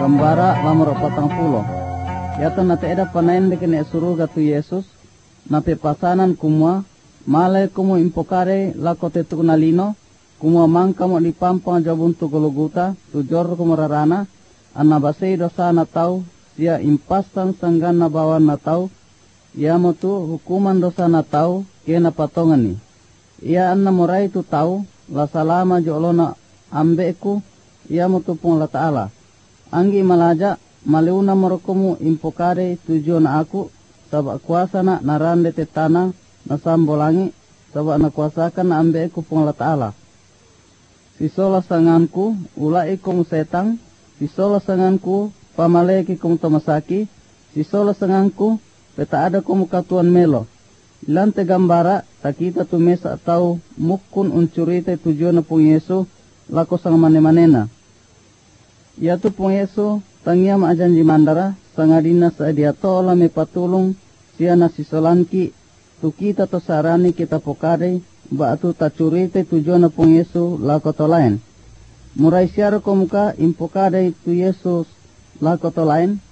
gambara lamor 40. Yata nate eda panain de kene suruga tu Yesus nape pasanan kumwa male kumu impokare lakote tukunalino kumwa mangkamo di pampang jabuntu Golgota tujor kumararana anabasei dosa na tau sia impastan sanggan na bawan na tau ia mutu hukuman dosa na tau kena patongani ia anna morai tu tau la salama jolona ambeku ia mutu pung la taala anggi malaja maleuna morokumu impokare tujuan aku sabak kuasa na narande tetana na sambolangi sabak na kuasakan na ambeku pung la taala sisola sanganku ulai kum setang sisola sanganku pamaleki kum tomasaki sisola sanganku peta ada kum katuan melo ilante gambara takita tumesa atau mukun uncurite tujuan pung Yesu lako sang mane-manena yatu pung Yesu tangia ma janji mandara sangadina sadia tola me patulung siana sisolanki tukita to sarani kita pokare batu tacurite tujuan pung Yesu lako to lain murai siara komuka impokade tu Yesus lako to lain